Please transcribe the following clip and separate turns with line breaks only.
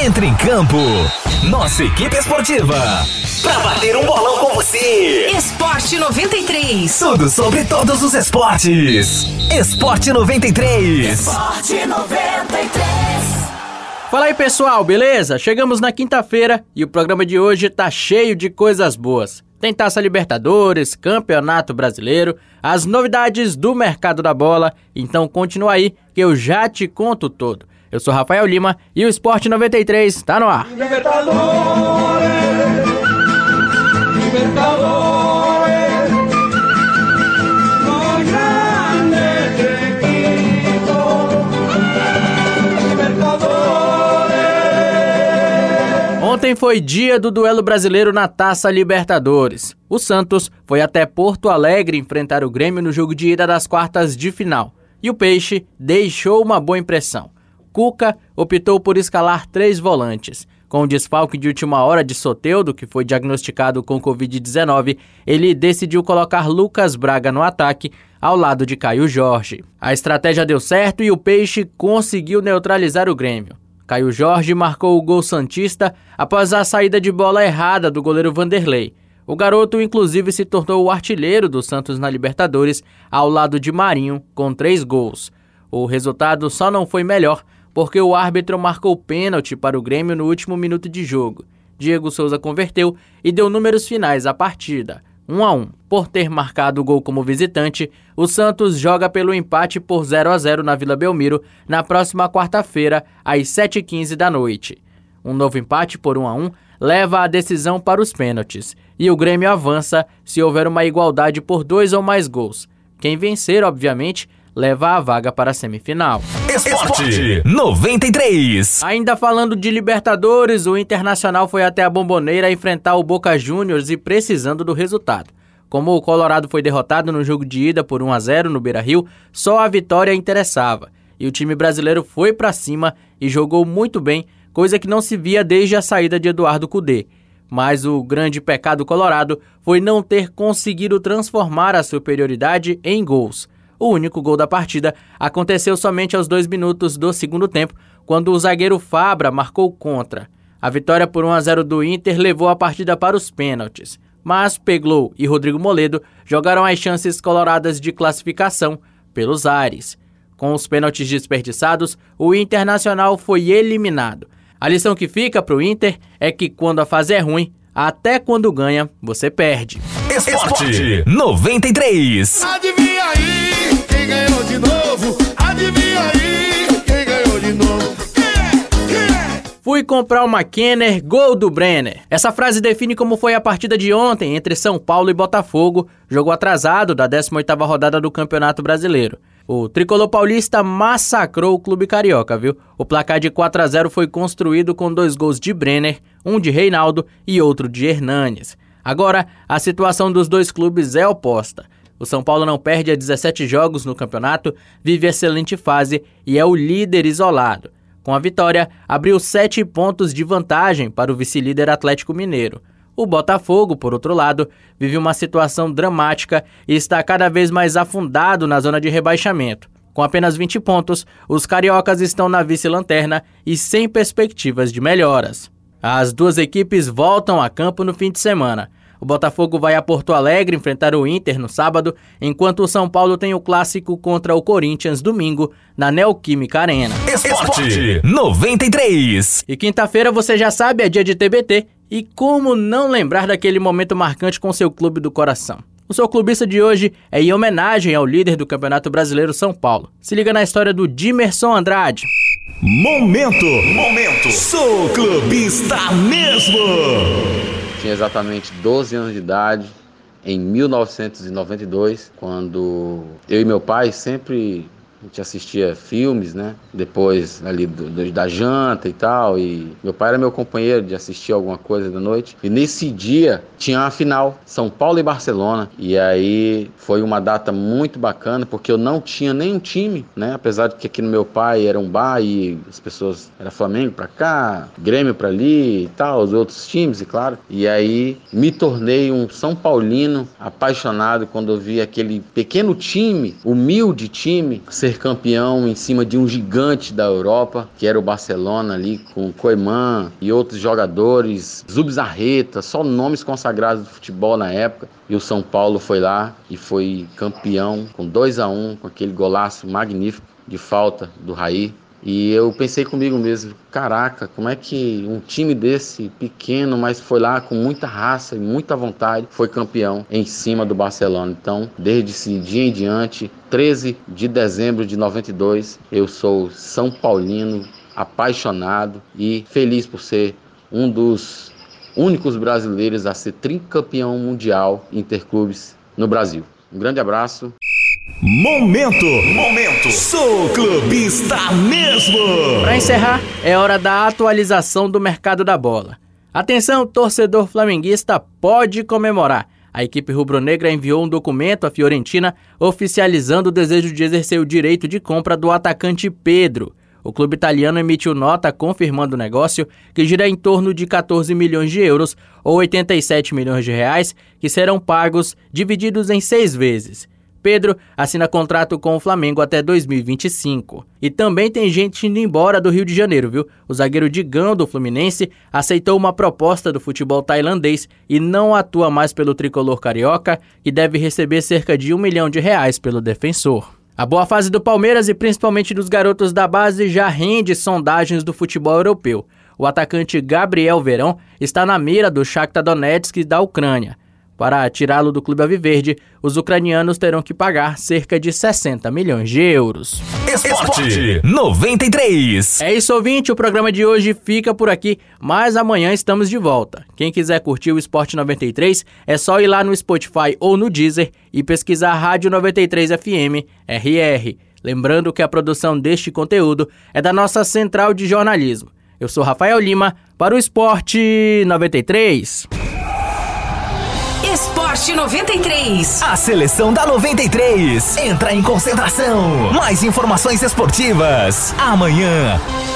Entre em campo. Nossa equipe esportiva. Pra bater um bolão com você.
Esporte 93.
Tudo sobre todos os esportes. Esporte 93.
Esporte 93.
Fala aí, pessoal, beleza? Chegamos na quinta-feira e o programa de hoje tá cheio de coisas boas. Tem Taça Libertadores, Campeonato Brasileiro, as novidades do mercado da bola. Então continua aí que eu já te conto tudo. Eu sou Rafael Lima e o Esporte 93 tá no ar.
Libertadores, muy grande equipo, Libertadores.
Ontem foi dia do duelo brasileiro na Taça Libertadores. O Santos foi até Porto Alegre enfrentar o Grêmio no jogo de ida das quartas de final. E o Peixe deixou uma boa impressão. Cuca optou por escalar 3 volantes. Com o desfalque de última hora de Soteldo, que foi diagnosticado com Covid-19, ele decidiu colocar Lucas Braga no ataque, ao lado de Caio Jorge. A estratégia deu certo e o Peixe conseguiu neutralizar o Grêmio. Caio Jorge marcou o gol santista após a saída de bola errada do goleiro Vanderlei. O garoto, inclusive, se tornou o artilheiro do Santos na Libertadores, ao lado de Marinho, com 3 gols. O resultado só não foi melhor, porque o árbitro marcou pênalti para o Grêmio no último minuto de jogo. Diego Souza converteu e deu números finais à partida, 1-1. Por ter marcado o gol como visitante, o Santos joga pelo empate por 0-0 na Vila Belmiro na próxima quarta-feira, às 7h15 da noite. Um novo empate por 1-1 leva a decisão para os pênaltis, e o Grêmio avança se houver uma igualdade por 2 ou mais gols. Quem vencer, obviamente, leva a vaga para a semifinal.
Esporte 93.
Ainda falando de Libertadores, o Internacional foi até a Bombonera enfrentar o Boca Juniors e precisando do resultado. Como o Colorado foi derrotado no jogo de ida por 1-0 no Beira-Rio, só a vitória interessava. E o time brasileiro foi para cima e jogou muito bem, coisa que não se via desde a saída de Eduardo Cudê. Mas o grande pecado colorado foi não ter conseguido transformar a superioridade em gols. O único gol da partida aconteceu somente aos 2 minutos do segundo tempo, quando o zagueiro Fabra marcou contra. A vitória por 1-0 do Inter levou a partida para os pênaltis, mas Peglow e Rodrigo Moledo jogaram as chances coloradas de classificação pelos ares. Com os pênaltis desperdiçados, o Internacional foi eliminado. A lição que fica para o Inter é que quando a fase é ruim, até quando ganha, você perde.
Esporte 93.
Adivinha aí quem ganhou de novo? Adivinha aí quem ganhou de novo?
Fui comprar uma Kenner, gol do Brenner. Essa frase define como foi a partida de ontem entre São Paulo e Botafogo, jogo atrasado da 18ª rodada do Campeonato Brasileiro. O tricolor paulista massacrou o clube carioca, viu? O placar de 4-0 foi construído com 2 gols de Brenner, um de Reinaldo e outro de Hernanes. Agora, a situação dos dois clubes é oposta. O São Paulo não perde há 17 jogos no campeonato, vive excelente fase e é o líder isolado. Com a vitória, abriu 7 pontos de vantagem para o vice-líder Atlético Mineiro. O Botafogo, por outro lado, vive uma situação dramática e está cada vez mais afundado na zona de rebaixamento. Com apenas 20 pontos, os cariocas estão na vice-lanterna e sem perspectivas de melhoras. As duas equipes voltam a campo no fim de semana. O Botafogo vai a Porto Alegre enfrentar o Inter no sábado, enquanto o São Paulo tem o clássico contra o Corinthians domingo na Neoquímica Arena.
Esporte 93.
E quinta-feira, você já sabe, é dia de TBT. E como não lembrar daquele momento marcante com seu clube do coração? O seu clubista de hoje é em homenagem ao líder do Campeonato Brasileiro, São Paulo. Se liga na história do Dimerson Andrade.
Momento. Sou clubista mesmo.
Tinha exatamente 12 anos de idade, em 1992, quando eu e meu pai sempre a gente assistia filmes, né? Depois ali da janta e tal, e meu pai era meu companheiro de assistir alguma coisa da noite. E nesse dia tinha a final, São Paulo e Barcelona. E aí foi uma data muito bacana, porque eu não tinha nenhum time, né? Apesar de que aqui no meu pai era um bar e as pessoas, era Flamengo pra cá, Grêmio pra ali e tal, os outros times, e claro. E aí me tornei um São Paulino apaixonado quando eu vi aquele pequeno time, humilde time, ser ser campeão em cima de um gigante da Europa, que era o Barcelona ali, com Koeman e outros jogadores, Zubizarreta, só nomes consagrados do futebol na época. E o São Paulo foi lá e foi campeão com 2-1, com aquele golaço magnífico de falta do Raí. E eu pensei comigo mesmo, caraca, como é que um time desse pequeno, mas foi lá com muita raça e muita vontade, foi campeão em cima do Barcelona. Então, desde esse dia em diante, 13 de dezembro de 92, eu sou São Paulino, apaixonado e feliz por ser um dos únicos brasileiros a ser tricampeão mundial interclubes no Brasil. Um grande abraço.
Momento. Sou clubista mesmo.
Para encerrar, é hora da atualização do mercado da bola. Atenção, torcedor flamenguista pode comemorar. A equipe rubro-negra enviou um documento à Fiorentina oficializando o desejo de exercer o direito de compra do atacante Pedro. O clube italiano emitiu nota confirmando o negócio, que gira em torno de 14 milhões de euros ou 87 milhões de reais, que serão pagos divididos em 6 vezes. Pedro assina contrato com o Flamengo até 2025. E também tem gente indo embora do Rio de Janeiro, viu? O zagueiro Digão, do Fluminense, aceitou uma proposta do futebol tailandês e não atua mais pelo tricolor carioca, que deve receber cerca de R$1 milhão pelo defensor. A boa fase do Palmeiras e principalmente dos garotos da base já rende sondagens do futebol europeu. O atacante Gabriel Verão está na mira do Shakhtar Donetsk da Ucrânia. Para tirá-lo do clube alviverde, os ucranianos terão que pagar cerca de 60 milhões de euros.
Esporte 93.
É isso, ouvinte, o programa de hoje fica por aqui, mas amanhã estamos de volta. Quem quiser curtir o Esporte 93, é só ir lá no Spotify ou no Deezer e pesquisar Rádio 93 FM RR. Lembrando que a produção deste conteúdo é da nossa central de jornalismo. Eu sou Rafael Lima, para o Esporte 93.
Esporte 93.
A seleção da 93 entra em concentração. Mais informações esportivas amanhã.